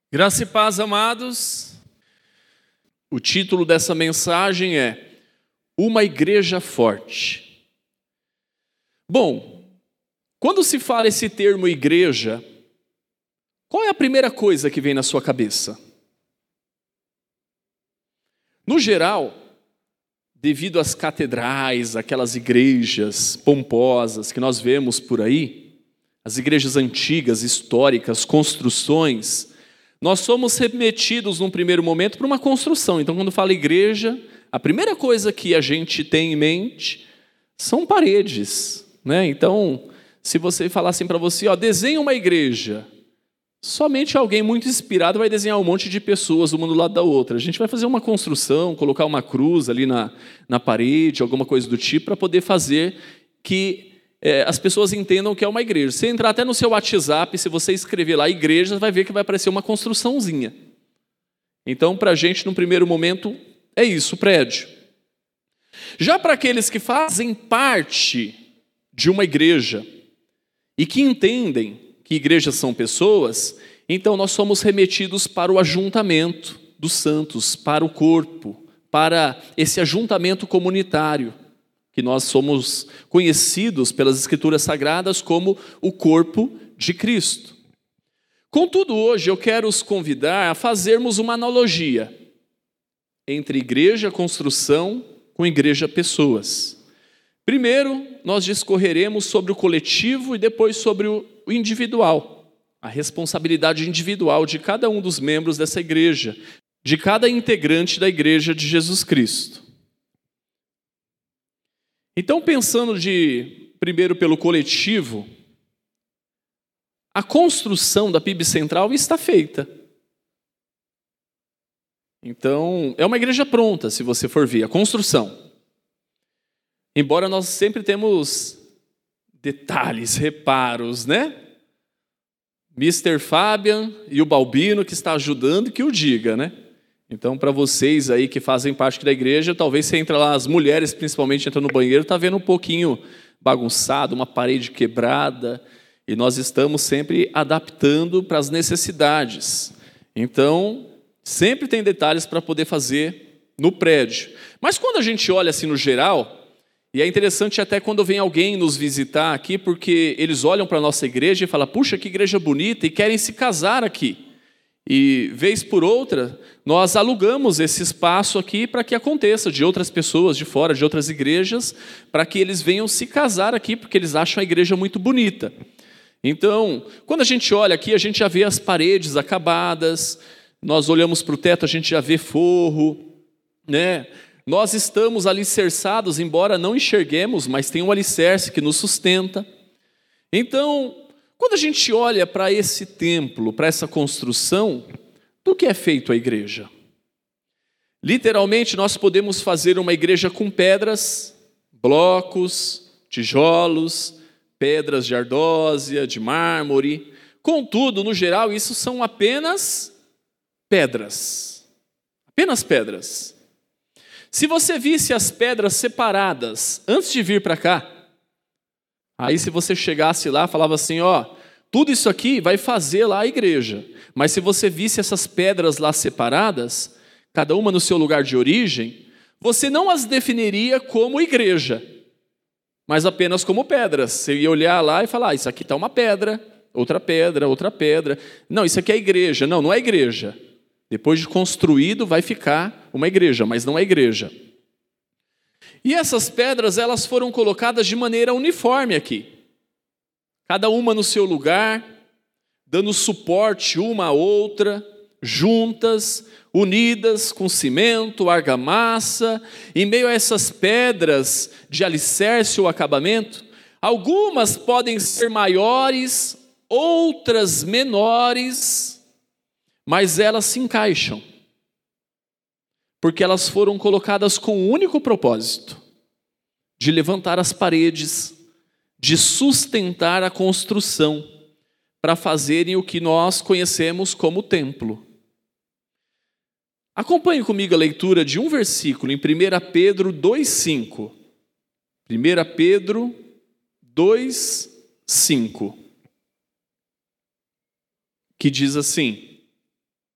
Graça e paz, amados. O título dessa mensagem é Uma Igreja Forte. Bom, quando se fala esse termo igreja, qual é a primeira coisa que vem na sua cabeça? No geral, devido às catedrais, aquelas igrejas pomposas que nós vemos por aí, as igrejas antigas, históricas, construções, nós somos remetidos num primeiro momento para uma construção. Então, quando fala igreja, a primeira coisa que a gente tem em mente são paredes, né? Então, se você falar assim para você, desenha uma igreja, somente alguém muito inspirado vai desenhar um monte de pessoas uma do lado da outra. A gente vai fazer uma construção, colocar uma cruz ali na parede, alguma coisa do tipo, para poder fazer que as pessoas entendam que é uma igreja. Se entrar até no seu WhatsApp, se você escrever lá igreja, vai ver que vai aparecer uma construçãozinha. Então, para a gente, no primeiro momento, é isso, o prédio. Já para aqueles que fazem parte de uma igreja e que entendem que igrejas são pessoas, então nós somos remetidos para o ajuntamento dos santos, para o corpo, para esse ajuntamento comunitário, que nós somos conhecidos pelas Escrituras Sagradas como o corpo de Cristo. Contudo, hoje eu quero os convidar a fazermos uma analogia entre igreja, construção, com igreja, pessoas. Primeiro, nós discorreremos sobre o coletivo e depois sobre o individual, a responsabilidade individual de cada um dos membros dessa igreja, de cada integrante da igreja de Jesus Cristo. Então, pensando primeiro pelo coletivo, a construção da PIB Central está feita. Então, é uma igreja pronta, se você for ver, a construção. Embora nós sempre temos detalhes, reparos, né? Mr. Fabian e o Balbino que está ajudando, que o diga, né? Então, para vocês aí que fazem parte da igreja, talvez você entra lá, as mulheres principalmente entram no banheiro, está vendo um pouquinho bagunçado, uma parede quebrada, e nós estamos sempre adaptando para as necessidades. Então, sempre tem detalhes para poder fazer no prédio. Mas quando a gente olha assim no geral, e é interessante até quando vem alguém nos visitar aqui, porque eles olham para a nossa igreja e falam, puxa, que igreja bonita, e querem se casar aqui. E, vez por outra, nós alugamos esse espaço aqui para que aconteça, de outras pessoas de fora, de outras igrejas, para que eles venham se casar aqui, porque eles acham a igreja muito bonita. Então, quando a gente olha aqui, a gente já vê as paredes acabadas, nós olhamos para o teto, a gente já vê forro, né? Nós estamos alicerçados, embora não enxerguemos, mas tem um alicerce que nos sustenta. Então, quando a gente olha para esse templo, para essa construção, do que é feito a igreja? Literalmente, nós podemos fazer uma igreja com pedras, blocos, tijolos, pedras de ardósia, de mármore. Contudo, no geral, isso são apenas pedras. Apenas pedras. Se você visse as pedras separadas antes de vir para cá, aí se você chegasse lá, falava assim, tudo isso aqui vai fazer lá a igreja. Mas se você visse essas pedras lá separadas, cada uma no seu lugar de origem, você não as definiria como igreja, mas apenas como pedras. Você ia olhar lá e falar, isso aqui está uma pedra, outra pedra, outra pedra. Não, isso aqui é igreja. Não, não é igreja. Depois de construído vai ficar uma igreja, mas não é igreja. E essas pedras, elas foram colocadas de maneira uniforme aqui. Cada uma no seu lugar, dando suporte uma à outra, juntas, unidas com cimento, argamassa. Em meio a essas pedras de alicerce ou acabamento, algumas podem ser maiores, outras menores, mas elas se encaixam. Porque elas foram colocadas com o único propósito de levantar as paredes, de sustentar a construção, para fazerem o que nós conhecemos como templo. Acompanhe comigo a leitura de um versículo em 1 Pedro 2,5. 1 Pedro 2,5. Que diz assim: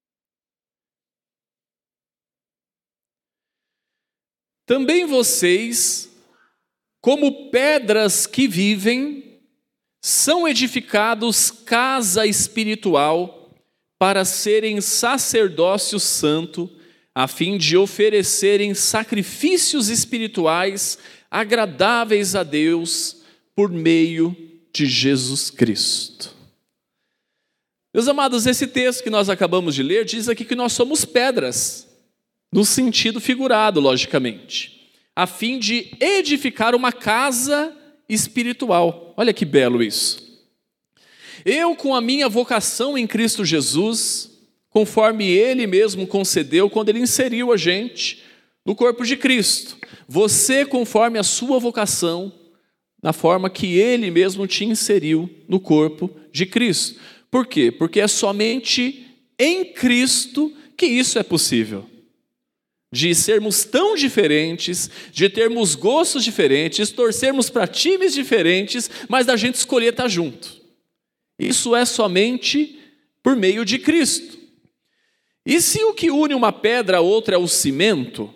Também vocês, como pedras que vivem, são edificados casa espiritual para serem sacerdócio santo, a fim de oferecerem sacrifícios espirituais agradáveis a Deus por meio de Jesus Cristo. Meus amados, esse texto que nós acabamos de ler diz aqui que nós somos pedras, no sentido figurado, logicamente, a fim de edificar uma casa espiritual. Olha que belo isso. Eu, com a minha vocação em Cristo Jesus, conforme Ele mesmo concedeu quando Ele inseriu a gente no corpo de Cristo. Você, conforme a sua vocação, na forma que Ele mesmo te inseriu no corpo de Cristo. Por quê? Porque é somente em Cristo que isso é possível. De sermos tão diferentes, de termos gostos diferentes, torcermos para times diferentes, mas da gente escolher estar junto. Isso é somente por meio de Cristo. E se o que une uma pedra a outra é o cimento,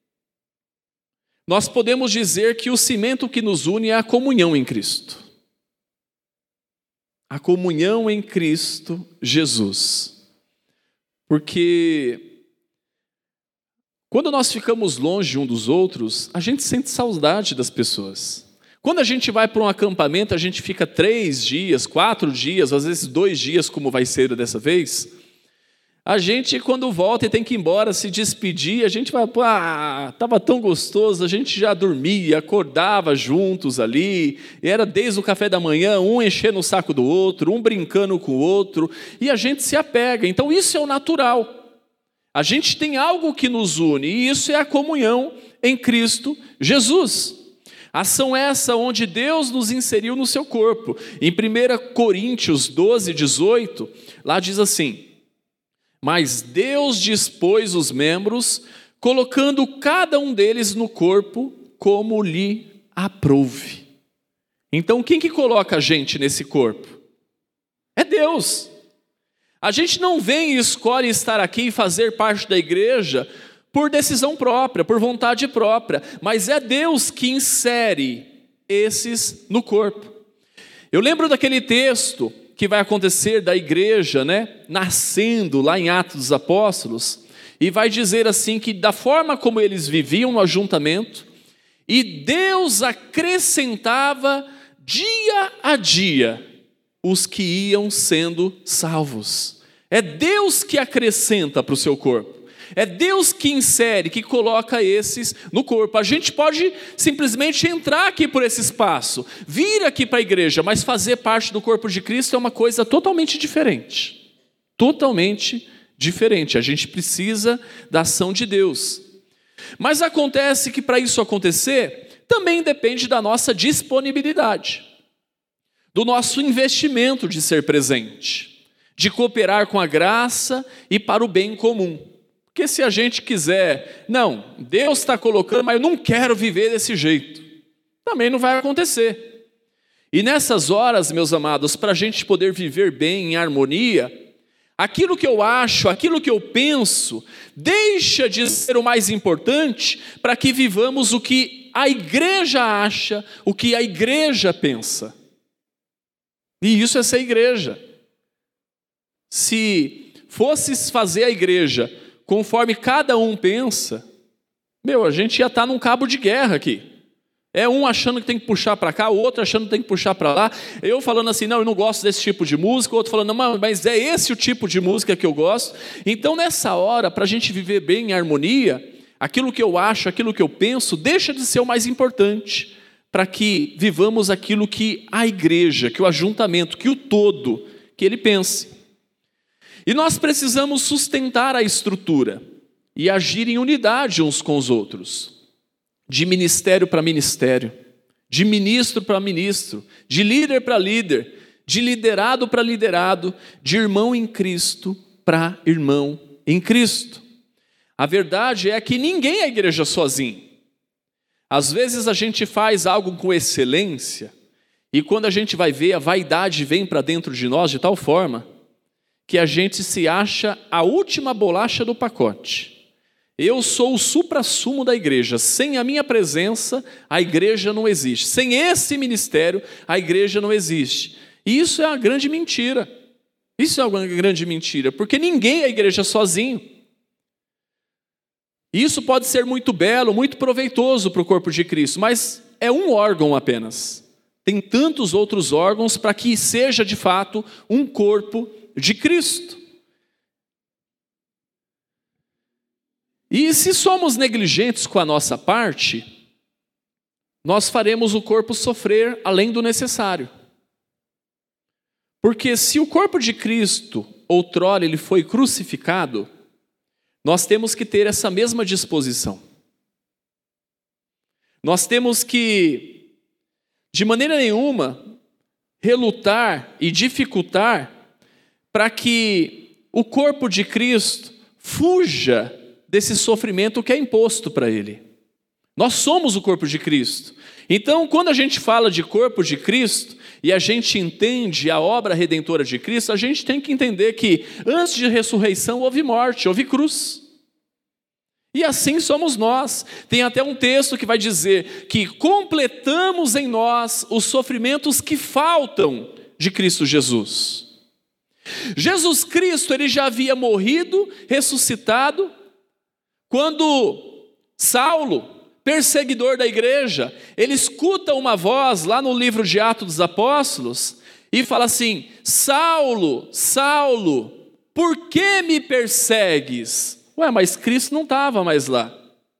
nós podemos dizer que o cimento que nos une é a comunhão em Cristo. A comunhão em Cristo Jesus. Porque quando nós ficamos longe um dos outros, a gente sente saudade das pessoas. Quando a gente vai para um acampamento, a gente fica 3 dias, 4 dias, às vezes 2 dias, como vai ser dessa vez. A gente, quando volta e tem que ir embora, se despedir, a gente vai, estava tão gostoso, a gente já dormia, acordava juntos ali, e era desde o café da manhã, um enchendo o saco do outro, um brincando com o outro, e a gente se apega. Então isso é o natural. A gente tem algo que nos une, e isso é a comunhão em Cristo Jesus. Ação essa onde Deus nos inseriu no seu corpo. Em 1 Coríntios 12, 18, lá diz assim: mas Deus dispôs os membros, colocando cada um deles no corpo como lhe aprouve. Então, quem que coloca a gente nesse corpo? É Deus. A gente não vem e escolhe estar aqui e fazer parte da igreja por decisão própria, por vontade própria, mas é Deus que insere esses no corpo. Eu lembro daquele texto que vai acontecer da igreja, nascendo lá em Atos dos Apóstolos, e vai dizer assim que da forma como eles viviam no ajuntamento, e Deus acrescentava dia a dia os que iam sendo salvos. É Deus que acrescenta para o seu corpo. É Deus que insere, que coloca esses no corpo. A gente pode simplesmente entrar aqui por esse espaço, vir aqui para a igreja, mas fazer parte do corpo de Cristo é uma coisa totalmente diferente. Totalmente diferente. A gente precisa da ação de Deus. Mas acontece que para isso acontecer, também depende da nossa disponibilidade, do nosso investimento de ser presente, de cooperar com a graça e para o bem comum. Porque se a gente quiser, não, Deus está colocando, mas eu não quero viver desse jeito, também não vai acontecer. E nessas horas, meus amados, para a gente poder viver bem, em harmonia, aquilo que eu acho, aquilo que eu penso, deixa de ser o mais importante para que vivamos o que a igreja acha, o que a igreja pensa. E isso é ser igreja. Se fosses fazer a igreja conforme cada um pensa, a gente ia estar num cabo de guerra aqui. É um achando que tem que puxar para cá, o outro achando que tem que puxar para lá. Eu falando assim, não, eu não gosto desse tipo de música. O outro falando, não, mas é esse o tipo de música que eu gosto. Então, nessa hora, para a gente viver bem em harmonia, aquilo que eu acho, aquilo que eu penso, deixa de ser o mais importante, para que vivamos aquilo que a igreja, que o ajuntamento, que o todo, que ele pense. E nós precisamos sustentar a estrutura e agir em unidade uns com os outros, de ministério para ministério, de ministro para ministro, de líder para líder, de liderado para liderado, de irmão em Cristo para irmão em Cristo. A verdade é que ninguém é igreja sozinho. Às vezes a gente faz algo com excelência e quando a gente vai ver, a vaidade vem para dentro de nós de tal forma que a gente se acha a última bolacha do pacote. Eu sou o suprassumo da igreja. Sem a minha presença, a igreja não existe. Sem esse ministério, a igreja não existe. E isso é uma grande mentira. Isso é uma grande mentira, porque ninguém é igreja sozinho. Isso pode ser muito belo, muito proveitoso para o corpo de Cristo, mas é um órgão apenas. Tem tantos outros órgãos para que seja de fato um corpo de Cristo. E se somos negligentes com a nossa parte, nós faremos o corpo sofrer além do necessário. Porque se o corpo de Cristo, outrora ele foi crucificado, nós temos que ter essa mesma disposição. Nós temos que, de maneira nenhuma, relutar e dificultar para que o corpo de Cristo fuja desse sofrimento que é imposto para ele. Nós somos o corpo de Cristo. Então, quando a gente fala de corpo de Cristo e a gente entende a obra redentora de Cristo, a gente tem que entender que antes de ressurreição houve morte, houve cruz. E assim somos nós. Tem até um texto que vai dizer que completamos em nós os sofrimentos que faltam de Cristo Jesus. Jesus Cristo, ele já havia morrido, ressuscitado, quando Saulo, perseguidor da igreja, ele escuta uma voz lá no livro de Atos dos Apóstolos e fala assim: Saulo, Saulo, por que me persegues? Ué, mas Cristo não estava mais lá.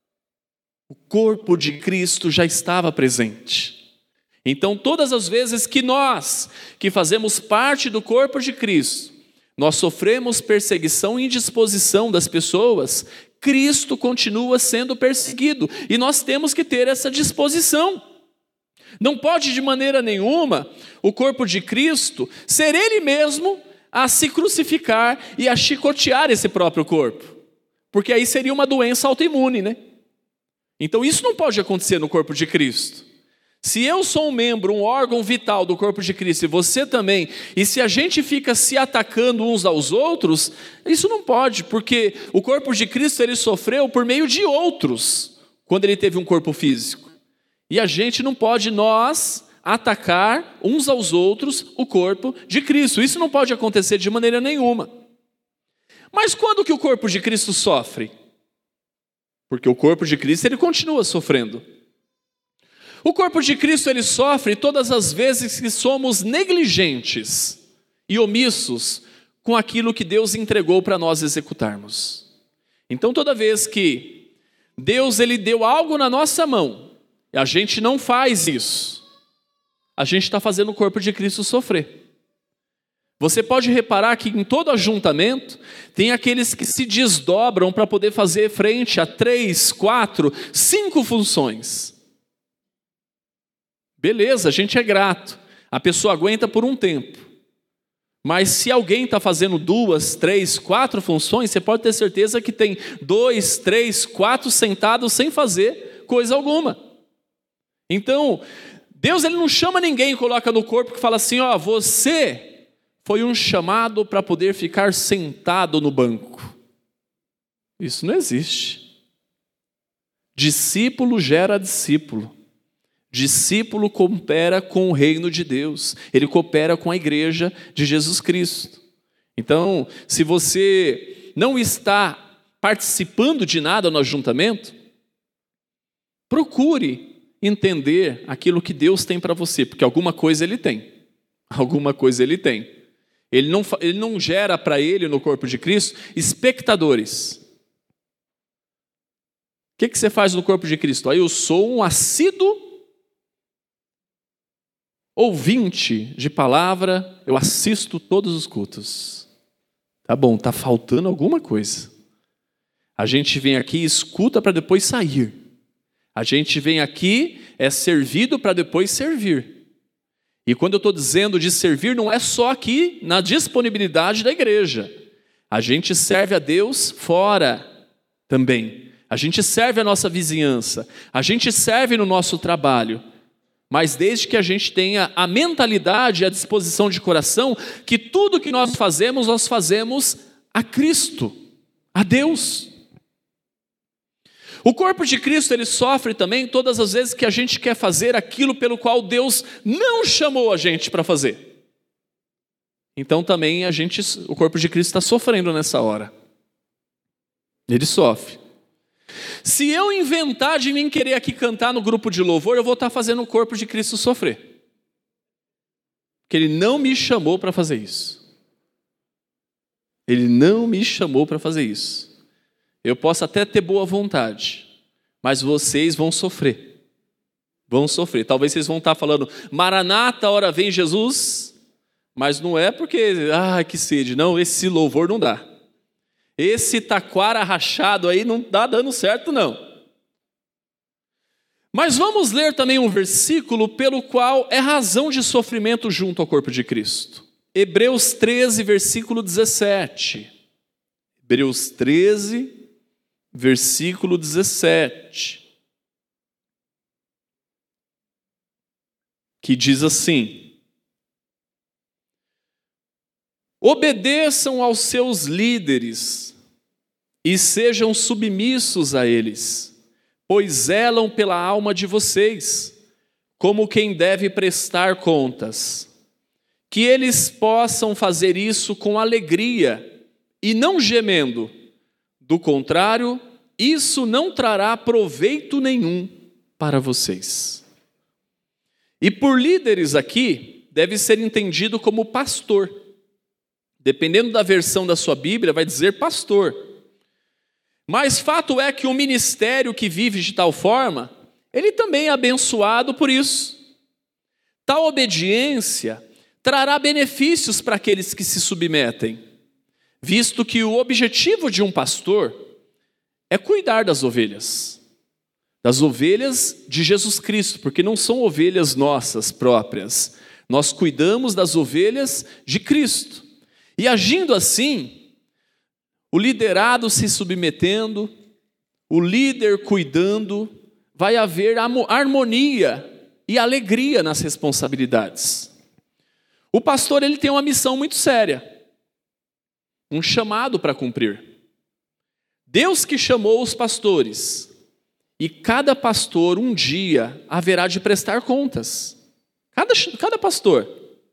O corpo de Cristo já estava presente. Então, todas as vezes que nós, que fazemos parte do corpo de Cristo, nós sofremos perseguição e indisposição das pessoas, Cristo continua sendo perseguido, e nós temos que ter essa disposição. Não pode de maneira nenhuma o corpo de Cristo ser ele mesmo a se crucificar e a chicotear esse próprio corpo, porque aí seria uma doença autoimune, né? Então isso não pode acontecer no corpo de Cristo. Se eu sou um membro, um órgão vital do corpo de Cristo, e você também, e se a gente fica se atacando uns aos outros, isso não pode, porque o corpo de Cristo ele sofreu por meio de outros, quando ele teve um corpo físico. E a gente não pode, nós, atacar uns aos outros o corpo de Cristo. Isso não pode acontecer de maneira nenhuma. Mas quando que o corpo de Cristo sofre? Porque o corpo de Cristo ele continua sofrendo. O corpo de Cristo ele sofre todas as vezes que somos negligentes e omissos com aquilo que Deus entregou para nós executarmos. Então toda vez que Deus ele deu algo na nossa mão e a gente não faz isso, a gente está fazendo o corpo de Cristo sofrer. Você pode reparar que em todo ajuntamento tem aqueles que se desdobram para poder fazer frente a 3, 4, 5 funções. Beleza, a gente é grato, a pessoa aguenta por um tempo. Mas se alguém está fazendo 2, 3, 4 funções, você pode ter certeza que tem 2, 3, 4 sentados sem fazer coisa alguma. Então, Deus ele não chama ninguém e coloca no corpo que fala assim, ó, você foi um chamado para poder ficar sentado no banco. Isso não existe. Discípulo gera discípulo. Discípulo coopera com o reino de Deus, ele coopera com a igreja de Jesus Cristo. Então, se você não está participando de nada no ajuntamento, procure entender aquilo que Deus tem para você, porque alguma coisa ele tem. Alguma coisa ele tem. Ele não gera para ele, no corpo de Cristo, espectadores. O que você faz no corpo de Cristo? Aí eu sou um assíduo ouvinte de palavra, eu assisto todos os cultos. Tá bom, tá faltando alguma coisa. A gente vem aqui e escuta para depois sair. A gente vem aqui, é servido para depois servir. E quando eu estou dizendo de servir, não é só aqui na disponibilidade da igreja. A gente serve a Deus fora também. A gente serve a nossa vizinhança. A gente serve no nosso trabalho. Mas desde que a gente tenha a mentalidade e a disposição de coração, que tudo que nós fazemos a Cristo, a Deus. O corpo de Cristo, ele sofre também todas as vezes que a gente quer fazer aquilo pelo qual Deus não chamou a gente para fazer. Então também o corpo de Cristo está sofrendo nessa hora. Ele sofre. Se eu inventar de mim querer aqui cantar no grupo de louvor, eu vou estar fazendo o corpo de Cristo sofrer. Porque Ele não me chamou para fazer isso. Ele não me chamou para fazer isso. Eu posso até ter boa vontade, mas vocês vão sofrer. Vão sofrer. Talvez vocês vão estar falando, Maranata, hora vem Jesus, mas não é porque, que sede. Não, esse louvor não dá. Esse taquara rachado aí não está dando certo, não. Mas vamos ler também um versículo pelo qual é razão de sofrimento junto ao corpo de Cristo. Hebreus 13, versículo 17. Hebreus 13, versículo 17. Que diz assim: obedeçam aos seus líderes e sejam submissos a eles, pois zelam pela alma de vocês, como quem deve prestar contas. Que eles possam fazer isso com alegria e não gemendo. Do contrário, isso não trará proveito nenhum para vocês. E por líderes aqui, deve ser entendido como pastor. Dependendo da versão da sua Bíblia, vai dizer pastor. Mas fato é que o ministério que vive de tal forma, ele também é abençoado por isso. Tal obediência trará benefícios para aqueles que se submetem, visto que o objetivo de um pastor é cuidar das ovelhas de Jesus Cristo, porque não são ovelhas nossas próprias. Nós cuidamos das ovelhas de Cristo. E agindo assim, o liderado se submetendo, o líder cuidando, vai haver harmonia e alegria nas responsabilidades. O pastor, ele tem uma missão muito séria, um chamado para cumprir. Deus que chamou os pastores, e cada pastor um dia haverá de prestar contas. Cada pastor.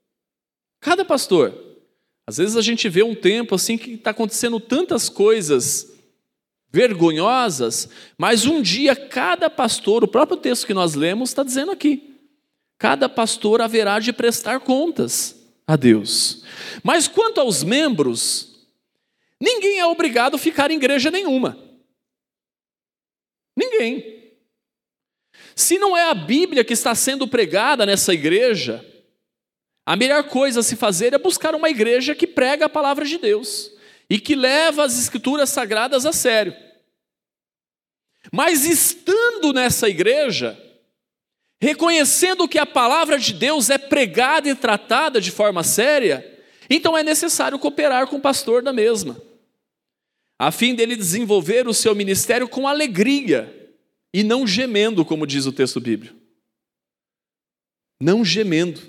Às vezes a gente vê um tempo assim que está acontecendo tantas coisas vergonhosas, mas um dia cada pastor, o próprio texto que nós lemos está dizendo aqui, cada pastor haverá de prestar contas a Deus. Mas quanto aos membros, ninguém é obrigado a ficar em igreja nenhuma. Ninguém. Se não é a Bíblia que está sendo pregada nessa igreja, a melhor coisa a se fazer é buscar uma igreja que prega a palavra de Deus e que leva as escrituras sagradas a sério. Mas estando nessa igreja, reconhecendo que a palavra de Deus é pregada e tratada de forma séria, então é necessário cooperar com o pastor da mesma, a fim dele desenvolver o seu ministério com alegria e não gemendo, como diz o texto bíblico. Não gemendo,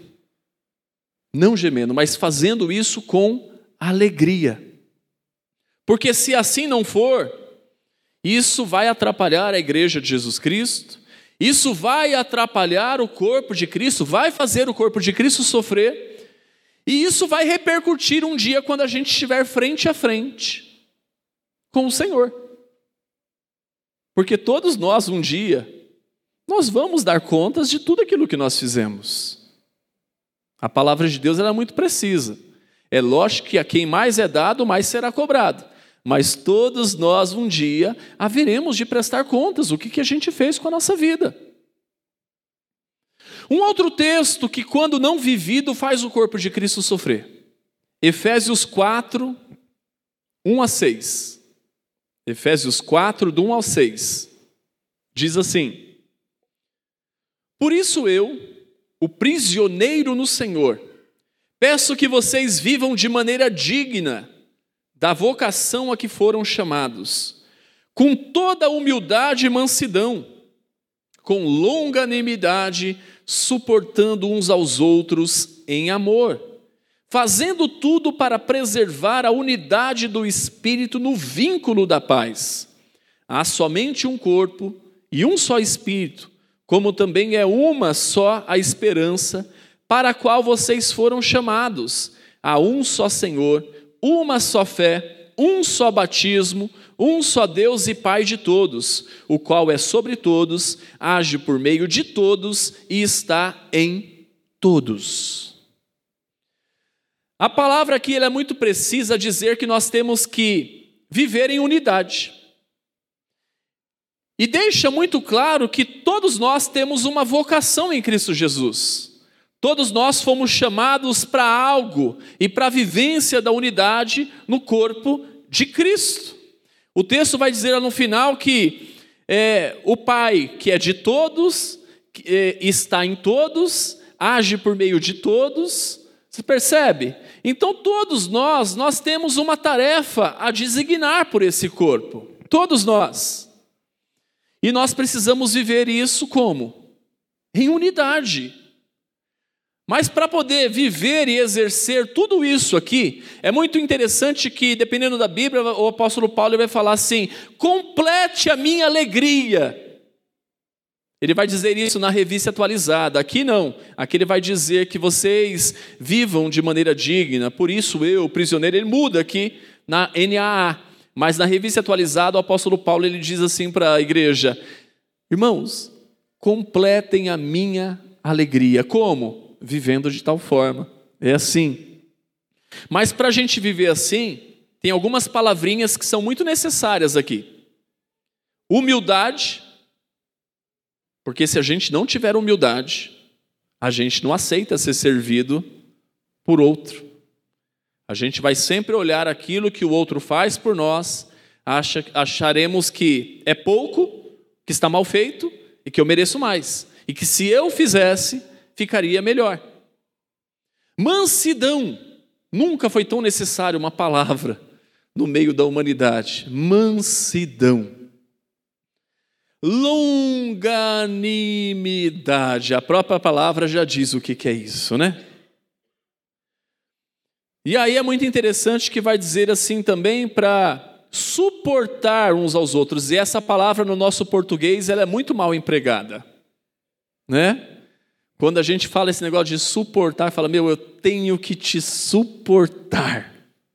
mas fazendo isso com alegria. Porque se assim não for, isso vai atrapalhar a igreja de Jesus Cristo, isso vai atrapalhar o corpo de Cristo, vai fazer o corpo de Cristo sofrer, e isso vai repercutir um dia quando a gente estiver frente a frente com o Senhor. Porque todos nós um dia, nós vamos dar contas de tudo aquilo que nós fizemos. A palavra de Deus ela é muito precisa. É lógico que a quem mais é dado, mais será cobrado. Mas todos nós um dia haveremos de prestar contas o que a gente fez com a nossa vida. Um outro texto que quando não vivido faz o corpo de Cristo sofrer. Efésios 4, 1 a 6. Efésios 4, do 1 ao 6. Diz assim: por isso eu, o prisioneiro no Senhor, peço que vocês vivam de maneira digna da vocação a que foram chamados, com toda humildade e mansidão, com longanimidade, suportando uns aos outros em amor, fazendo tudo para preservar a unidade do Espírito no vínculo da paz. há somente um corpo e um só Espírito, como também é uma só a esperança para a qual vocês foram chamados. Há um só Senhor, uma só fé, um só batismo, um só Deus e Pai de todos, o qual é sobre todos, age por meio de todos e está em todos. A palavra aqui ela é muito precisa a dizer que nós temos que viver em unidade. E deixa muito claro que todos nós temos uma vocação em Cristo Jesus. Todos nós fomos chamados para algo e para a vivência da unidade no corpo de Cristo. O texto vai dizer lá no final que o Pai, que é de todos, está em todos, age por meio de todos. Você percebe? Então todos nós temos uma tarefa a designar por esse corpo. Todos nós. E nós precisamos viver isso como? Em unidade. Mas para poder viver e exercer tudo isso aqui, é muito interessante que, dependendo da Bíblia, o apóstolo Paulo vai falar assim: complete a minha alegria. Ele vai dizer isso na Revista Atualizada. Aqui não. Aqui ele vai dizer que vocês vivam de maneira digna. Por isso eu, prisioneiro, ele muda aqui na NAA. Mas na Revista Atualizada, o apóstolo Paulo ele diz assim para a igreja: irmãos, completem a minha alegria. Como? Vivendo de tal forma. É assim. Mas para a gente viver assim, tem algumas palavrinhas que são muito necessárias aqui. Humildade. Porque se a gente não tiver humildade, a gente não aceita ser servido por outro. A gente vai sempre olhar aquilo que o outro faz por nós, acharemos que é pouco, que está mal feito e que eu mereço mais. E que se eu fizesse, ficaria melhor. Mansidão. Nunca foi tão necessária uma palavra no meio da humanidade. Mansidão. Longanimidade. A própria palavra já diz o que é isso, né? E aí é muito interessante que vai dizer assim também para suportar uns aos outros. E essa palavra no nosso português ela é muito mal empregada, né? Quando a gente fala esse negócio de suportar, fala, eu tenho que te suportar.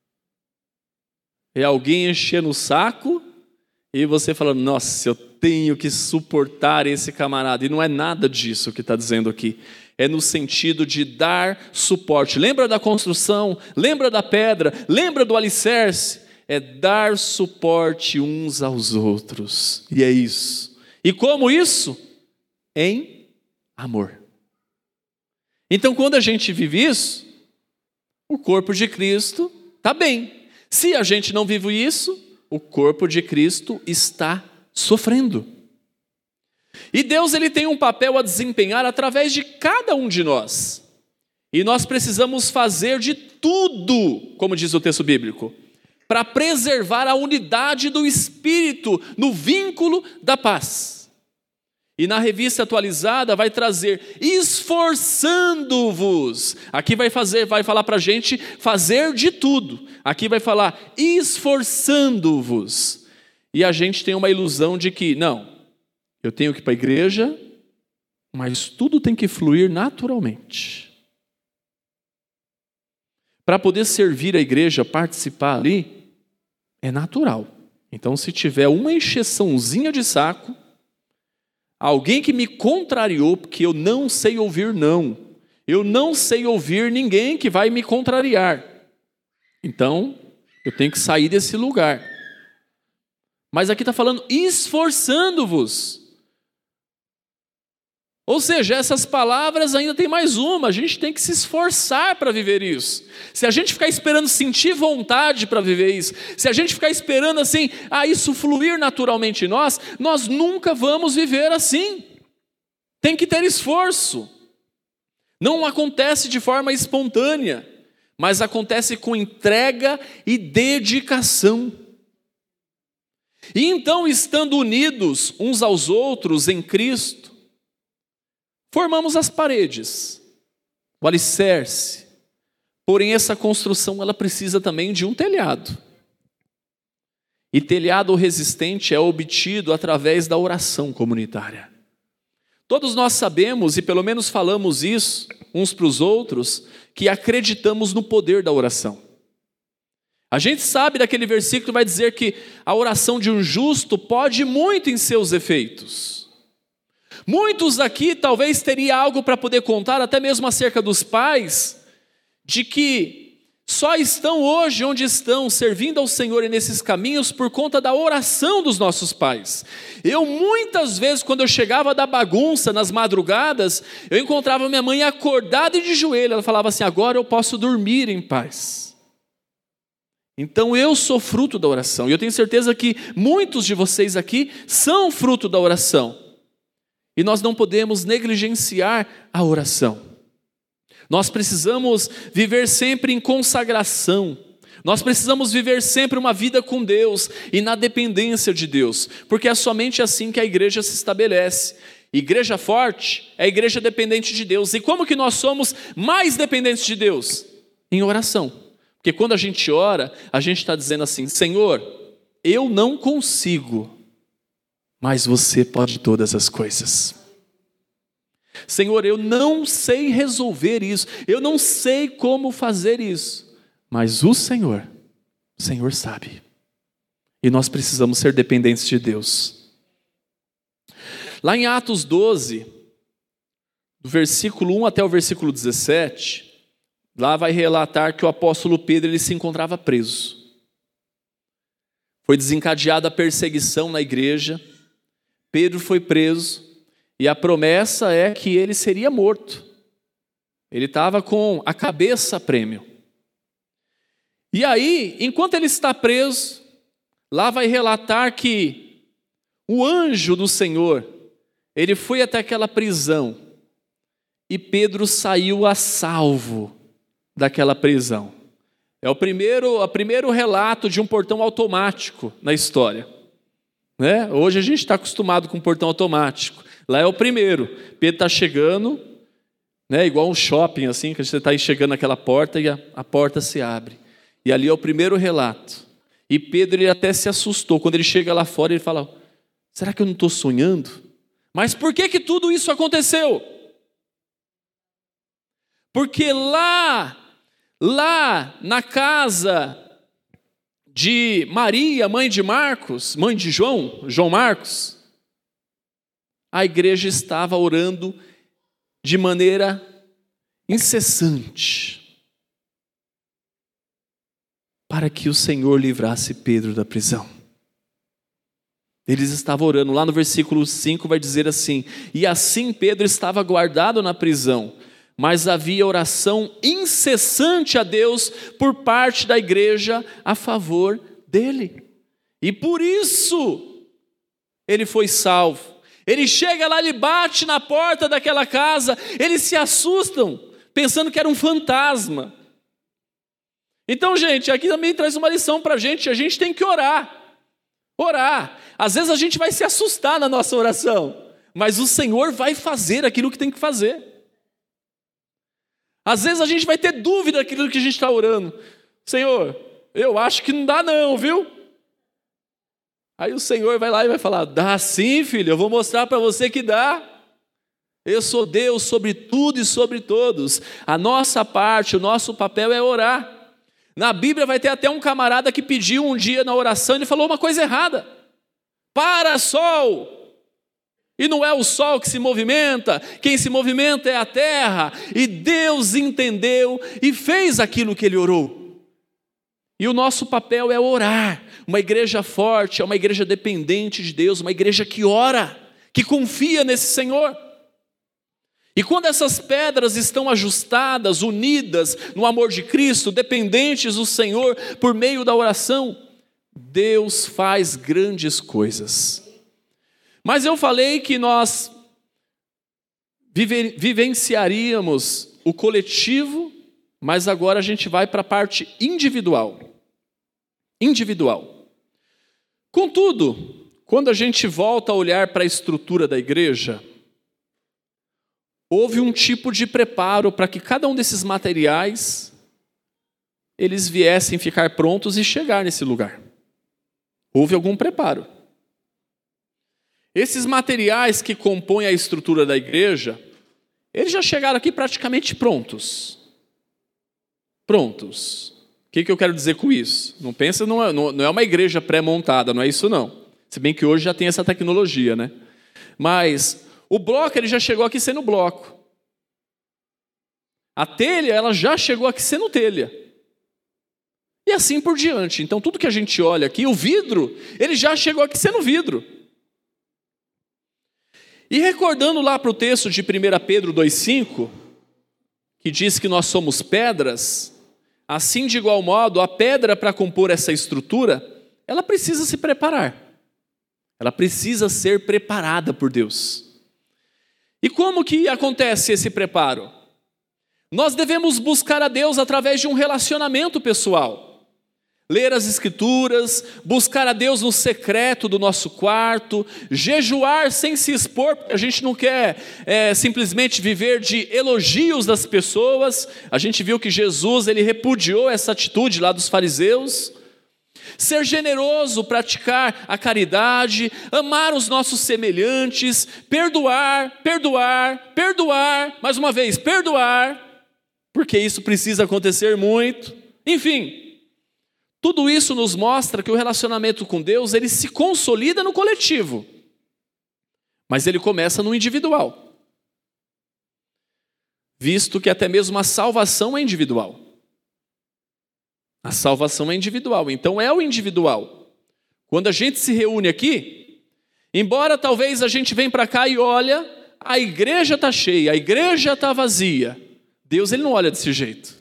É alguém enchendo o saco e você fala, nossa, eu tenho que suportar esse camarada. E não é nada disso que está dizendo aqui. É no sentido de dar suporte. Lembra da construção? Lembra da pedra? Lembra do alicerce? É dar suporte uns aos outros. E é isso. E como isso? Em amor. Então, quando a gente vive isso, o corpo de Cristo está bem. Se a gente não vive isso, o corpo de Cristo está sofrendo. E Deus ele tem um papel a desempenhar através de cada um de nós. E nós precisamos fazer de tudo, como diz o texto bíblico, para preservar a unidade do Espírito no vínculo da paz. E na Revista Atualizada vai trazer esforçando-vos. Aqui vai falar para a gente fazer de tudo. Aqui vai falar esforçando-vos. E a gente tem uma ilusão de que, não, eu tenho que ir para a igreja, mas tudo tem que fluir naturalmente. Para poder servir a igreja, participar ali, é natural. Então, se tiver uma encheçãozinha de saco, alguém que me contrariou, porque eu não sei ouvir não, eu não sei ouvir ninguém que vai me contrariar, então eu tenho que sair desse lugar. Mas aqui está falando esforçando-vos. Ou seja, essas palavras ainda tem mais uma, a gente tem que se esforçar para viver isso. Se a gente ficar esperando sentir vontade para viver isso, se a gente ficar esperando assim, isso fluir naturalmente em nós nunca vamos viver assim. Tem que ter esforço. Não acontece de forma espontânea, mas acontece com entrega e dedicação. E então, estando unidos uns aos outros em Cristo, formamos as paredes, o alicerce. Porém, essa construção ela precisa também de um telhado. E telhado resistente é obtido através da oração comunitária. Todos nós sabemos, e pelo menos falamos isso uns para os outros, que acreditamos no poder da oração. A gente sabe daquele versículo que vai dizer que a oração de um justo pode muito em seus efeitos. Muitos aqui talvez teriam algo para poder contar, até mesmo acerca dos pais, de que só estão hoje onde estão, servindo ao Senhor e nesses caminhos por conta da oração dos nossos pais. Eu muitas vezes, quando eu chegava da bagunça nas madrugadas, eu encontrava minha mãe acordada e de joelho. Ela falava assim: agora eu posso dormir em paz. Então eu sou fruto da oração. E eu tenho certeza que muitos de vocês aqui são fruto da oração. E nós não podemos negligenciar a oração. Nós precisamos viver sempre em consagração. Nós precisamos viver sempre uma vida com Deus e na dependência de Deus, porque é somente assim que a igreja se estabelece. Igreja forte é a igreja dependente de Deus. E como que nós somos mais dependentes de Deus? Em oração. Porque quando a gente ora, a gente está dizendo assim: Senhor, eu não consigo, mas você pode todas as coisas. Senhor, eu não sei resolver isso, eu não sei como fazer isso, mas o Senhor sabe. E nós precisamos ser dependentes de Deus. Lá em Atos 12, do versículo 1 até o versículo 17, lá vai relatar que o apóstolo Pedro ele se encontrava preso. Foi desencadeada a perseguição na igreja, Pedro foi preso, e a promessa é que ele seria morto. Ele estava com a cabeça a prêmio. E aí, enquanto ele está preso, lá vai relatar que o anjo do Senhor, ele foi até aquela prisão, e Pedro saiu a salvo daquela prisão. É o primeiro relato de um portão automático na história. Né? Hoje a gente está acostumado com portão automático. Lá é o primeiro. Pedro está chegando, né, igual um shopping, assim, que você está chegando naquela porta e a porta se abre. E ali é o primeiro relato. E Pedro ele até se assustou. Quando ele chega lá fora, ele fala: será que eu não estou sonhando? Mas por que tudo isso aconteceu? Porque lá na casa de Maria, mãe de Marcos, mãe de João Marcos, a igreja estava orando de maneira incessante para que o Senhor livrasse Pedro da prisão. Eles estavam orando. Lá no versículo 5 vai dizer assim: e assim Pedro estava guardado na prisão, mas havia oração incessante a Deus por parte da igreja a favor dele. E por isso ele foi salvo. Ele chega lá, ele bate na porta daquela casa, eles se assustam, pensando que era um fantasma. Então, gente, aqui também traz uma lição para a gente tem que orar. Orar. Às vezes a gente vai se assustar na nossa oração, mas o Senhor vai fazer aquilo que tem que fazer. Às vezes a gente vai ter dúvida daquilo que a gente está orando. Senhor, eu acho que não dá não, viu? Aí o Senhor vai lá e vai falar: dá sim, filho, eu vou mostrar para você que dá. Eu sou Deus sobre tudo e sobre todos. A nossa parte, o nosso papel é orar. Na Bíblia vai ter até um camarada que pediu um dia na oração, ele falou uma coisa errada. Para, sol! E não é o sol que se movimenta, quem se movimenta é a terra. E Deus entendeu e fez aquilo que ele orou. E o nosso papel é orar. Uma igreja forte é uma igreja dependente de Deus, uma igreja que ora, que confia nesse Senhor. E quando essas pedras estão ajustadas, unidas no amor de Cristo, dependentes do Senhor por meio da oração, Deus faz grandes coisas. Mas eu falei que nós vivenciaríamos o coletivo, mas agora a gente vai para a parte individual. Contudo, quando a gente volta a olhar para a estrutura da igreja, houve um tipo de preparo para que cada um desses materiais eles viessem ficar prontos e chegar nesse lugar. Houve algum preparo. Esses materiais que compõem a estrutura da igreja, eles já chegaram aqui praticamente prontos. Prontos. O que eu quero dizer com isso? Não pensa, não é uma igreja pré-montada, não é isso não. Se bem que hoje já tem essa tecnologia, né? Mas o bloco, ele já chegou aqui sendo bloco. A telha, ela já chegou aqui sendo telha. E assim por diante. Então, tudo que a gente olha aqui, o vidro, ele já chegou aqui sendo vidro. E recordando lá para o texto de 1 Pedro 2,5, que diz que nós somos pedras, assim de igual modo, a pedra para compor essa estrutura, ela precisa se preparar. Ela precisa ser preparada por Deus. E como que acontece esse preparo? Nós devemos buscar a Deus através de um relacionamento pessoal. Ler as Escrituras, buscar a Deus no secreto do nosso quarto, jejuar sem se expor, porque a gente não quer simplesmente viver de elogios das pessoas. A gente viu que Jesus, ele repudiou essa atitude lá dos fariseus. Ser generoso, praticar a caridade, amar os nossos semelhantes, perdoar, mais uma vez, perdoar, porque isso precisa acontecer muito. Enfim, tudo isso nos mostra que o relacionamento com Deus, ele se consolida no coletivo, mas ele começa no individual, visto que até mesmo a salvação é individual. A salvação é individual, então é o individual. Quando a gente se reúne aqui, embora talvez a gente venha para cá e olha, a igreja está cheia, a igreja está vazia. Deus, ele não olha desse jeito.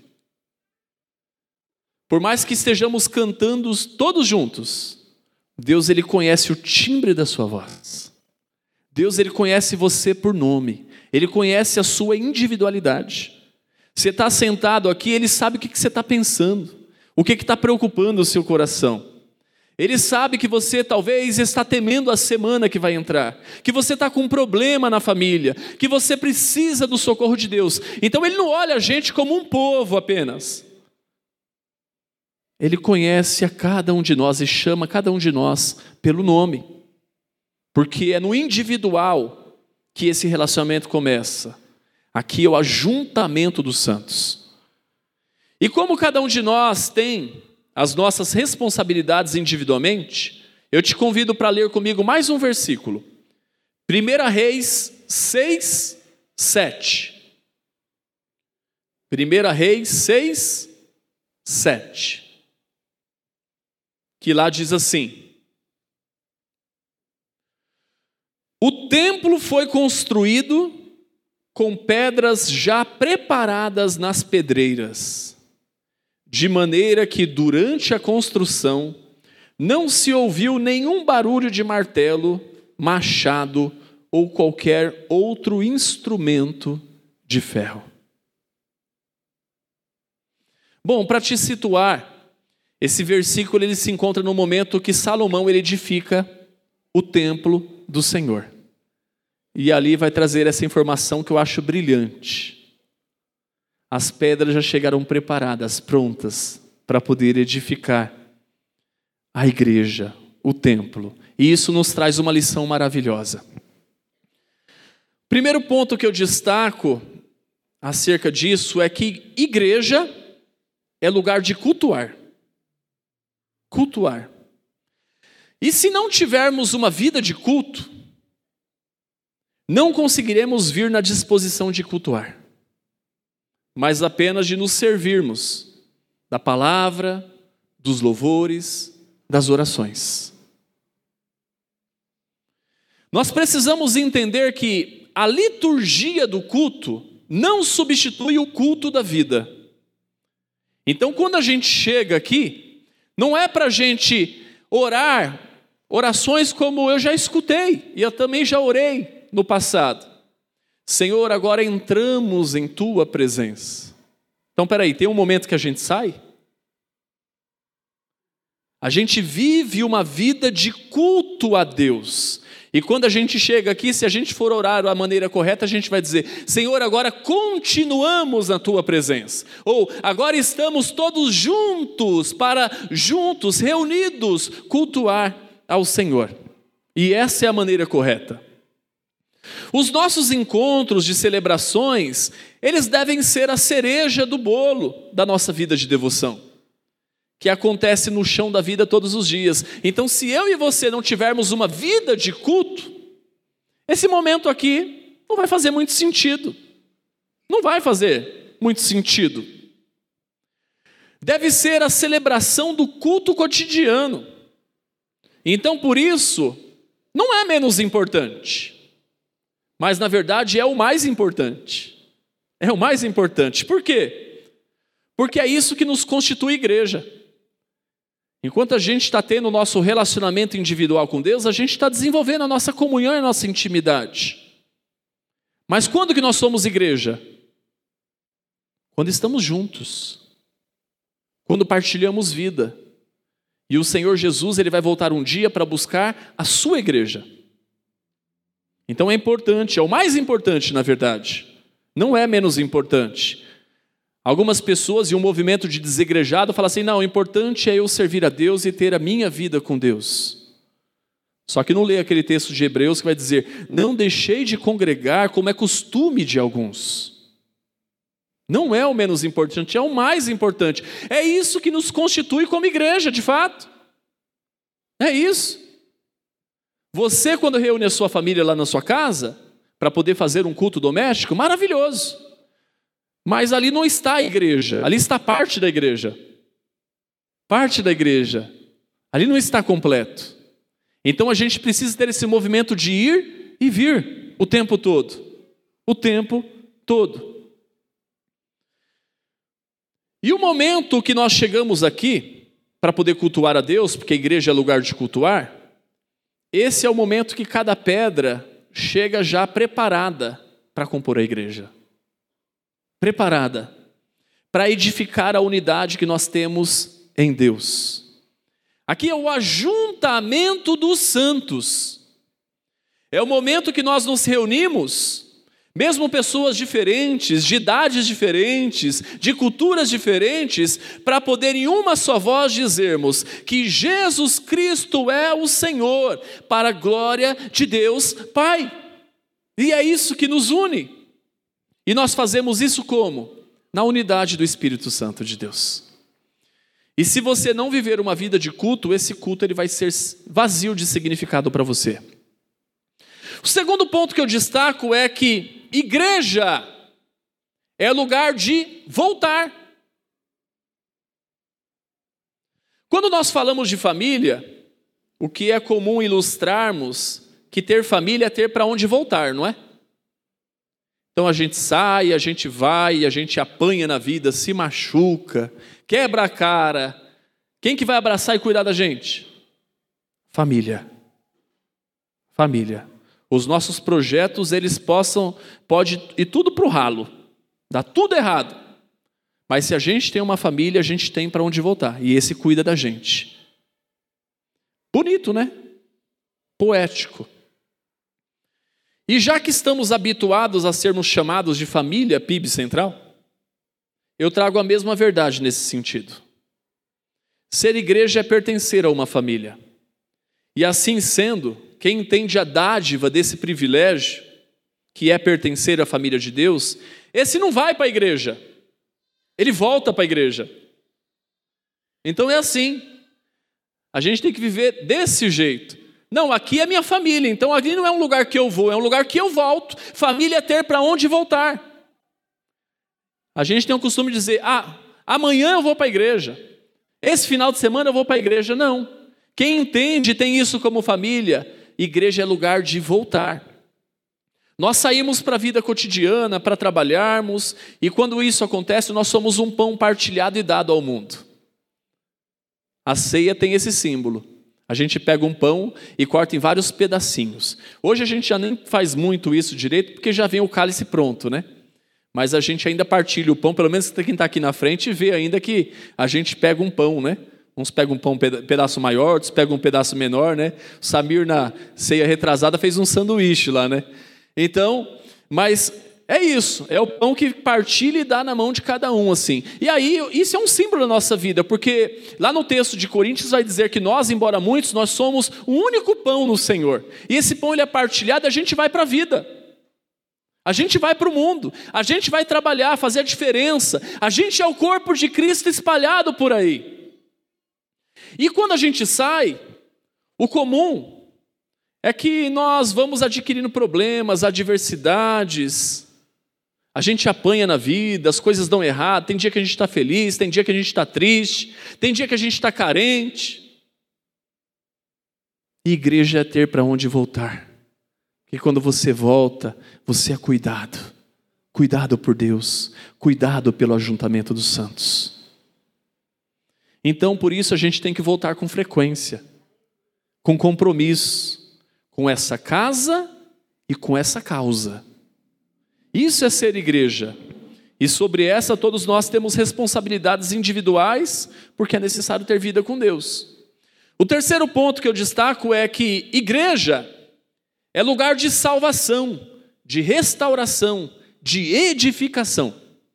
Por mais que estejamos cantando todos juntos, Deus, ele conhece o timbre da sua voz. Deus, ele conhece você por nome. Ele conhece a sua individualidade. Você está sentado aqui, ele sabe o que você está pensando. O que está preocupando o seu coração. Ele sabe que você talvez está temendo a semana que vai entrar, que você está com um problema na família, que você precisa do socorro de Deus. Então ele não olha a gente como um povo apenas. Ele conhece a cada um de nós e chama cada um de nós pelo nome. Porque é no individual que esse relacionamento começa. Aqui é o ajuntamento dos santos. E como cada um de nós tem as nossas responsabilidades individualmente, eu te convido para ler comigo mais um versículo. 1 Reis 6, 7. 1 Reis 6, 7. Que lá diz assim: o templo foi construído com pedras já preparadas nas pedreiras, de maneira que durante a construção não se ouviu nenhum barulho de martelo, machado ou qualquer outro instrumento de ferro. Bom, para te situar, esse versículo ele se encontra no momento que Salomão ele edifica o templo do Senhor. E ali vai trazer essa informação que eu acho brilhante. As pedras já chegaram preparadas, prontas, para poder edificar a igreja, o templo. E isso nos traz uma lição maravilhosa. Primeiro ponto que eu destaco acerca disso é que igreja é lugar de cultuar. Cultuar. E se não tivermos uma vida de culto, não conseguiremos vir na disposição de cultuar, mas apenas de nos servirmos da palavra, dos louvores, das orações. Nós precisamos entender que a liturgia do culto não substitui o culto da vida. Então, quando a gente chega aqui, não é para a gente orar orações como eu já escutei, e eu também já orei no passado. Senhor, agora entramos em Tua presença. Então, peraí, tem um momento que a gente sai? A gente vive uma vida de culto a Deus. E quando a gente chega aqui, se a gente for orar da maneira correta, a gente vai dizer: Senhor, agora continuamos na Tua presença. Ou, agora estamos todos juntos, reunidos, cultuar ao Senhor. E essa é a maneira correta. Os nossos encontros de celebrações, eles devem ser a cereja do bolo da nossa vida de devoção, que acontece no chão da vida todos os dias. Então, se eu e você não tivermos uma vida de culto, esse momento aqui não vai fazer muito sentido. Não vai fazer muito sentido. Deve ser a celebração do culto cotidiano. Então, por isso, não é menos importante, mas na verdade é o mais importante. É o mais importante. Por quê? Porque é isso que nos constitui igreja. Enquanto a gente está tendo o nosso relacionamento individual com Deus, a gente está desenvolvendo a nossa comunhão e a nossa intimidade. Mas quando que nós somos igreja? Quando estamos juntos. Quando partilhamos vida. E o Senhor Jesus, Ele vai voltar um dia para buscar a sua igreja. Então é importante, é o mais importante na verdade. Não é menos importante. Algumas pessoas e um movimento de desegrejado falam assim, não, o importante é eu servir a Deus e ter a minha vida com Deus. Só que não lê aquele texto de Hebreus que vai dizer, não deixei de congregar como é costume de alguns. Não é o menos importante, é o mais importante. É isso que nos constitui como igreja, de fato. É isso. Você, quando reúne a sua família lá na sua casa, para poder fazer um culto doméstico, maravilhoso. Mas ali não está a igreja, ali está parte da igreja. Parte da igreja. Ali não está completo. Então a gente precisa ter esse movimento de ir e vir o tempo todo. O tempo todo. E o momento que nós chegamos aqui, para poder cultuar a Deus, porque a igreja é lugar de cultuar, esse é o momento que cada pedra chega já preparada para compor a igreja. Preparada para edificar a unidade que nós temos em Deus. Aqui é o ajuntamento dos santos. É o momento que nós nos reunimos, mesmo pessoas diferentes, de idades diferentes, de culturas diferentes, para poder em uma só voz dizermos que Jesus Cristo é o Senhor, para a glória de Deus Pai. E é isso que nos une. E nós fazemos isso como? Na unidade do Espírito Santo de Deus. E se você não viver uma vida de culto, esse culto ele vai ser vazio de significado para você. O segundo ponto que eu destaco é que igreja é lugar de voltar. Quando nós falamos de família, o que é comum ilustrarmos que ter família é ter para onde voltar, não é? Então a gente sai, a gente vai, a gente apanha na vida, se machuca, quebra a cara. Quem que vai abraçar e cuidar da gente? Família. Família. Os nossos projetos, eles pode ir tudo para o ralo. Dá tudo errado. Mas se a gente tem uma família, a gente tem para onde voltar. E esse cuida da gente. Bonito, né? Poético. E já que estamos habituados a sermos chamados de família PIB Central, eu trago a mesma verdade nesse sentido. Ser igreja é pertencer a uma família. E assim sendo, quem entende a dádiva desse privilégio, que é pertencer à família de Deus, esse não vai para a igreja, ele volta para a igreja. Então é assim, a gente tem que viver desse jeito. Não, aqui é minha família, então aqui não é um lugar que eu vou, é um lugar que eu volto. Família é ter para onde voltar. A gente tem o costume de dizer, amanhã eu vou para a igreja, esse final de semana eu vou para a igreja. Não, quem entende tem isso como família, igreja é lugar de voltar. Nós saímos para a vida cotidiana, para trabalharmos, e quando isso acontece, nós somos um pão partilhado e dado ao mundo. A ceia tem esse símbolo. A gente pega um pão e corta em vários pedacinhos. Hoje a gente já nem faz muito isso direito, porque já vem o cálice pronto, né? Mas a gente ainda partilha o pão, pelo menos quem está aqui na frente vê ainda que a gente pega um pão, né? Uns pegam um pão pedaço maior, outros pegam um pedaço menor, né? O Samir, na ceia retrasada, fez um sanduíche lá, né? Então, mas é isso, é o pão que partilha e dá na mão de cada um, assim. E aí, isso é um símbolo da nossa vida, porque lá no texto de Coríntios vai dizer que nós, embora muitos, nós somos o único pão no Senhor. E esse pão ele é partilhado, a gente vai para a vida. A gente vai para o mundo, a gente vai trabalhar, fazer a diferença. A gente é o corpo de Cristo espalhado por aí. E quando a gente sai, o comum é que nós vamos adquirindo problemas, adversidades. A gente apanha na vida, as coisas dão errado. Tem dia que a gente está feliz, tem dia que a gente está triste, tem dia que a gente está carente. E igreja é ter para onde voltar. Porque quando você volta, você é cuidado. Cuidado por Deus, cuidado pelo ajuntamento dos santos. Então, por isso, a gente tem que voltar com frequência, com compromisso, com essa casa e com essa causa. Isso é ser igreja. E sobre essa todos nós temos responsabilidades individuais, porque é necessário ter vida com Deus. O terceiro ponto que eu destaco é que igreja é lugar de salvação, de restauração, de edificação.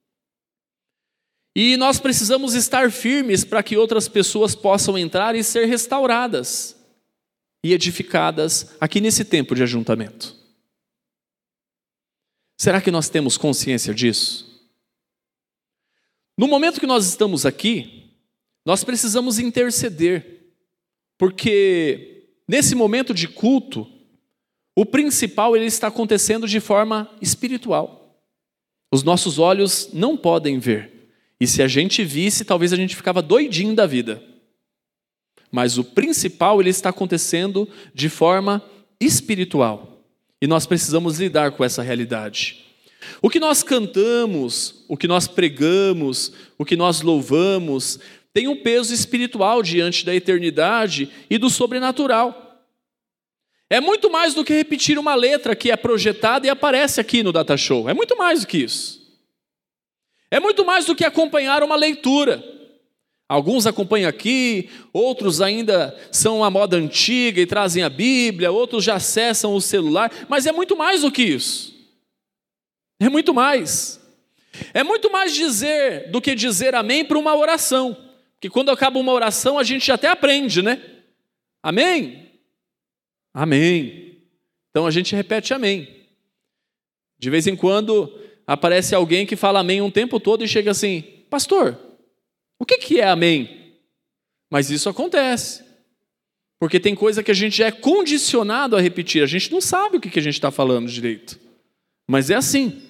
E nós precisamos estar firmes para que outras pessoas possam entrar e ser restauradas e edificadas aqui nesse tempo de ajuntamento. Será que nós temos consciência disso? No momento que nós estamos aqui, nós precisamos interceder, porque nesse momento de culto, o principal ele está acontecendo de forma espiritual. Os nossos olhos não podem ver, e se a gente visse, talvez a gente ficava doidinho da vida. Mas o principal ele está acontecendo de forma espiritual. E nós precisamos lidar com essa realidade. O que nós cantamos, o que nós pregamos, o que nós louvamos, tem um peso espiritual diante da eternidade e do sobrenatural. É muito mais do que repetir uma letra que é projetada e aparece aqui no Data Show. É muito mais do que isso. É muito mais do que acompanhar uma leitura. Alguns acompanham aqui, outros ainda são a moda antiga e trazem a Bíblia, outros já acessam o celular, mas é muito mais do que isso. É muito mais. É muito mais dizer do que dizer amém para uma oração. Porque quando acaba uma oração, a gente até aprende, né? Amém? Amém. Então a gente repete amém. De vez em quando aparece alguém que fala amém um tempo todo e chega assim, pastor, o que é amém? Mas isso acontece. Porque tem coisa que a gente já é condicionado a repetir. A gente não sabe o que a gente está falando direito. Mas é assim.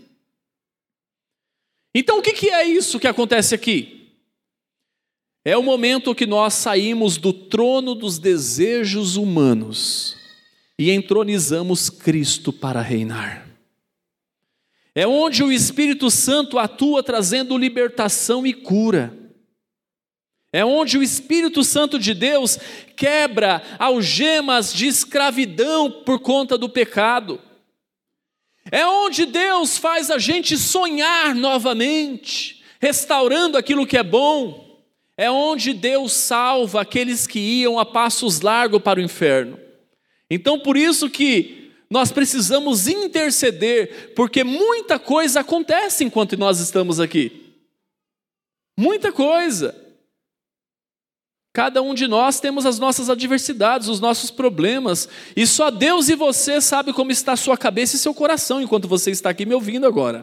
Então o que é isso que acontece aqui? É o momento que nós saímos do trono dos desejos humanos e entronizamos Cristo para reinar. É onde o Espírito Santo atua trazendo libertação e cura. É onde o Espírito Santo de Deus quebra algemas de escravidão por conta do pecado. É onde Deus faz a gente sonhar novamente, restaurando aquilo que é bom. É onde Deus salva aqueles que iam a passos largos para o inferno. Então, por isso que nós precisamos interceder, porque muita coisa acontece enquanto nós estamos aqui. Muita coisa. Cada um de nós temos as nossas adversidades, os nossos problemas, e só Deus e você sabe como está a sua cabeça e seu coração enquanto você está aqui me ouvindo agora.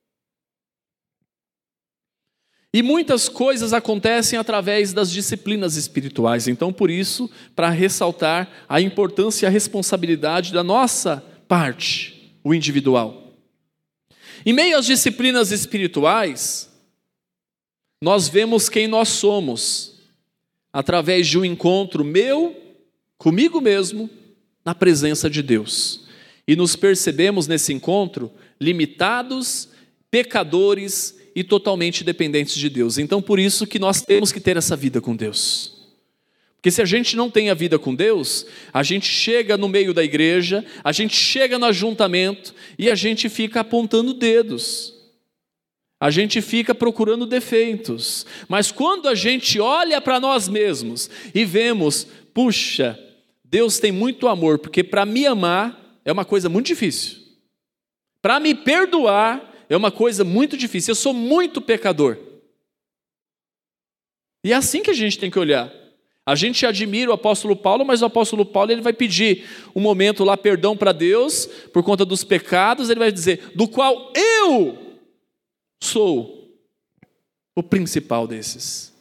E muitas coisas acontecem através das disciplinas espirituais, então por isso, para ressaltar a importância e a responsabilidade da nossa parte, o individual. Em meio às disciplinas espirituais, nós vemos quem nós somos, através de um encontro meu, comigo mesmo, na presença de Deus. E nos percebemos nesse encontro limitados, pecadores e totalmente dependentes de Deus. Então por isso que nós temos que ter essa vida com Deus. Porque se a gente não tem a vida com Deus, a gente chega no meio da igreja, a gente chega no ajuntamento e a gente fica apontando dedos. A gente fica procurando defeitos, mas quando a gente olha para nós mesmos e vemos, puxa, Deus tem muito amor, porque para me amar é uma coisa muito difícil. Para me perdoar é uma coisa muito difícil. Eu sou muito pecador. E é assim que a gente tem que olhar. A gente admira o apóstolo Paulo, mas o apóstolo Paulo ele vai pedir um momento lá, perdão para Deus, por conta dos pecados, ele vai dizer, do qual eu sou o principal desses.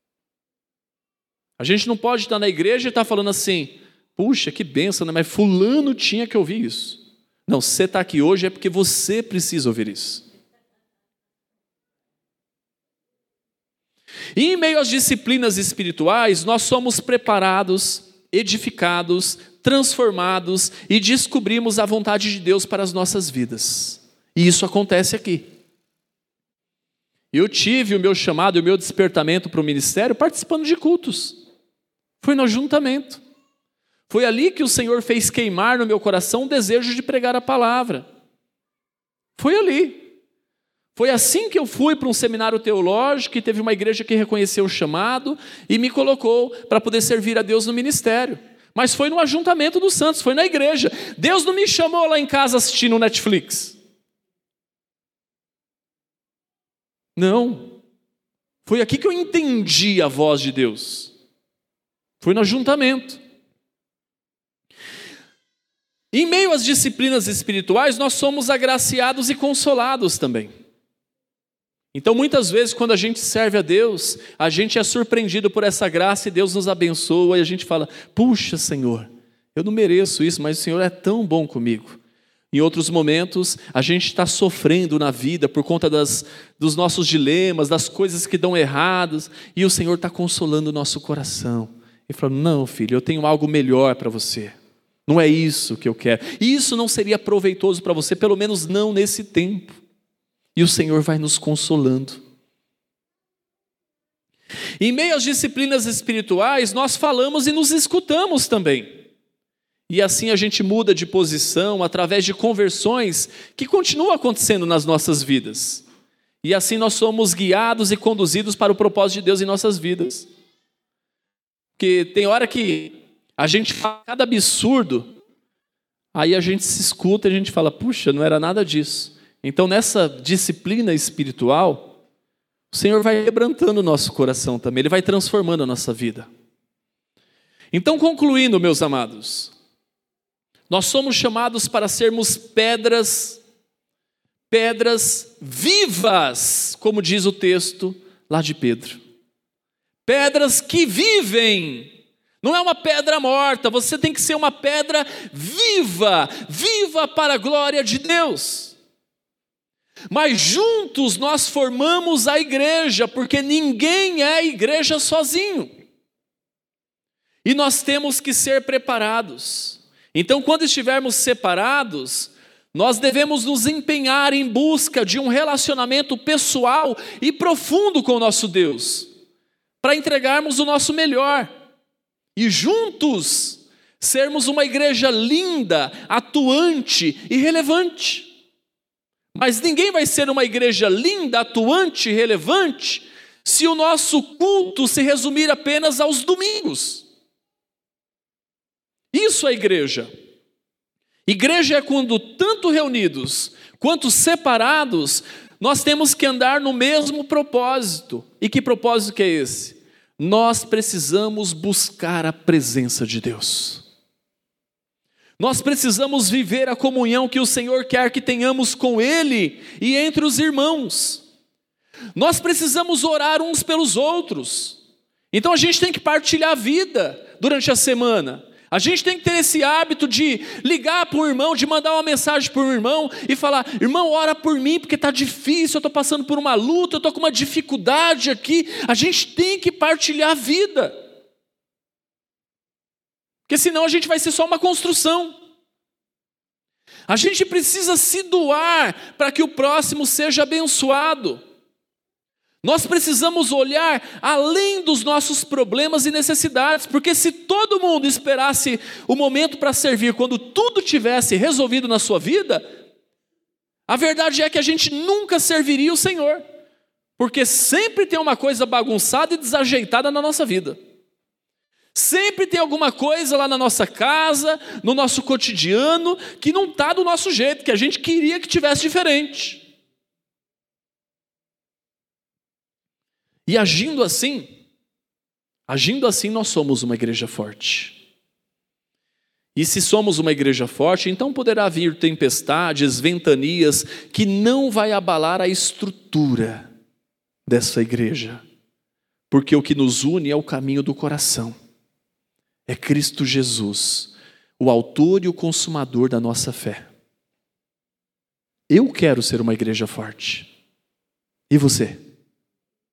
A gente não pode estar na igreja e estar falando assim, puxa, que bênção, né? Mas fulano tinha que ouvir isso. Não, se você está aqui hoje é porque você precisa ouvir isso. E em meio às disciplinas espirituais, nós somos preparados, edificados, transformados e descobrimos a vontade de Deus para as nossas vidas. E isso acontece aqui. Eu tive o meu chamado e o meu despertamento para o ministério participando de cultos. Foi no ajuntamento. Foi ali que o Senhor fez queimar no meu coração o desejo de pregar a palavra. Foi ali. Foi assim que eu fui para um seminário teológico e teve uma igreja que reconheceu o chamado e me colocou para poder servir a Deus no ministério. Mas foi no ajuntamento dos santos, foi na igreja. Deus não me chamou lá em casa assistindo Netflix. Não. Foi aqui que eu entendi a voz de Deus. Foi no ajuntamento. Em meio às disciplinas espirituais, nós somos agraciados e consolados também. Então, muitas vezes, quando a gente serve a Deus, a gente é surpreendido por essa graça e Deus nos abençoa e a gente fala, puxa, Senhor, eu não mereço isso, mas o Senhor é tão bom comigo. Em outros momentos, a gente está sofrendo na vida por conta dos nossos dilemas, das coisas que dão erradas, e o Senhor está consolando o nosso coração. E falando, não, filho, eu tenho algo melhor para você. Não é isso que eu quero. E isso não seria proveitoso para você, pelo menos não nesse tempo. E o Senhor vai nos consolando. Em meio às disciplinas espirituais, nós falamos e nos escutamos também. E assim a gente muda de posição através de conversões que continuam acontecendo nas nossas vidas. E assim nós somos guiados e conduzidos para o propósito de Deus em nossas vidas. Porque tem hora que a gente fala cada absurdo, aí a gente se escuta e a gente fala, puxa, não era nada disso. Então, nessa disciplina espiritual, o Senhor vai quebrantando o nosso coração também, Ele vai transformando a nossa vida. Então, concluindo, meus amados, nós somos chamados para sermos pedras vivas, como diz o texto lá de Pedro. Pedras que vivem. Não é uma pedra morta, você tem que ser uma pedra viva, viva para a glória de Deus. Mas juntos nós formamos a igreja, porque ninguém é igreja sozinho. E nós temos que ser preparados. Então, quando estivermos separados, nós devemos nos empenhar em busca de um relacionamento pessoal e profundo com o nosso Deus, para entregarmos o nosso melhor. E juntos, sermos uma igreja linda, atuante e relevante. Mas ninguém vai ser uma igreja linda, atuante e relevante se o nosso culto se resumir apenas aos domingos. Isso é igreja. Igreja é quando tanto reunidos quanto separados, nós temos que andar no mesmo propósito. E que propósito que é esse? Nós precisamos buscar a presença de Deus. Nós precisamos viver a comunhão que o Senhor quer que tenhamos com Ele e entre os irmãos. Nós precisamos orar uns pelos outros. Então a gente tem que partilhar a vida durante a semana. A gente tem que ter esse hábito de ligar para um irmão, de mandar uma mensagem para um irmão e falar, irmão, ora por mim porque está difícil, eu estou passando por uma luta, eu estou com uma dificuldade aqui. A gente tem que partilhar a vida. Porque senão a gente vai ser só uma construção. A gente precisa se doar para que o próximo seja abençoado. Nós precisamos olhar além dos nossos problemas e necessidades, porque se todo mundo esperasse o momento para servir quando tudo tivesse resolvido na sua vida, a verdade é que a gente nunca serviria o Senhor, porque sempre tem uma coisa bagunçada e desajeitada na nossa vida. Sempre tem alguma coisa lá na nossa casa, no nosso cotidiano, que não está do nosso jeito, que a gente queria que tivesse diferente. E agindo assim, nós somos uma igreja forte. E se somos uma igreja forte, então poderá vir tempestades, ventanias, que não vai abalar a estrutura dessa igreja. Porque o que nos une é o caminho do coração. É Cristo Jesus, o autor e o consumador da nossa fé. Eu quero ser uma igreja forte. E você?